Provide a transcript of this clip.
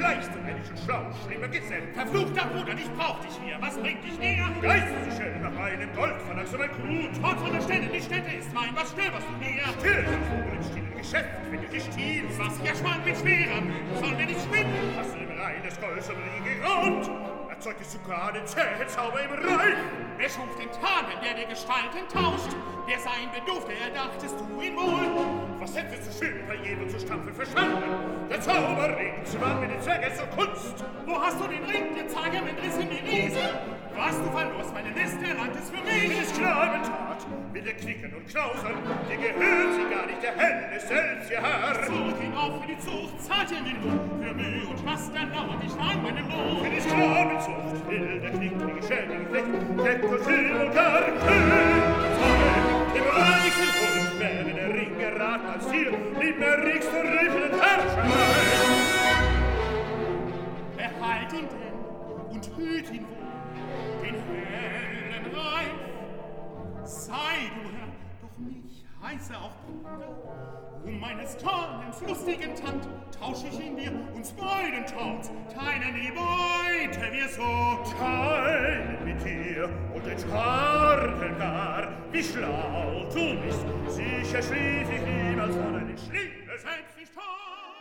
schleichst du männlich und schlau, schlimmer Gesell. Verfluchter Bruder, ich brauch dich hier. Was bringt dich näher? Geist du so schnell nach meinem Gold, verlangst du mein Blut. Trotz von der Stelle, die Stätte ist mein. Was stöberst du mir? Still, du Vogel im stillen Geschäft, wenn du dich stiehlst. Was ich erschwand mit schwerer Mühe, sollen wir nicht schwimmen? Hast du dem reines Gold zum Ring geraumt? Erzeugtest du gar den Zähzauber im Reich? Wer schuf den Taten, der dir Gestalten tauscht? Der sein bedurfte, erdachtest du ihn wohl? Was hättest du schön bei jedem zu stampfen verstanden? Der Zauberring, sie war mit den Zwergen zur Kunst. Wo hast du den Ring, der zeige mit Rissen wie Riesen? Was du verlorst, meine List erlangt es für mich. Wenn es Sklaventat, will er knicken und knausern, dir gehört sie gar nicht, der Helle selbst, ihr Herr. Zog ihn auf für die Zucht, zahlt ihr mir Lohn. Für Mühe und Last erlauert ich an meinen Lohn. Für die Sklavenzucht will der knicklige schädliche Flecht, Keck und Schild und gar König. Im reichen Hund wäre der Ring geraten als Ziel, blieb der riechste riechenden Herrscher. Erhalt ihn denn und hüt ihn wohl, den hellen Reif. Sei du Herr, doch mich heiße auch Bruder. Meines Tarnens lustigen Tand tausch ich ihn dir, uns beiden taut's, teilen die Beute wir so. Teilen mit dir und den Spartel gar, wie schlau du bist, sicher schlief ich niemals von einem Schlingel, selbst nicht toll.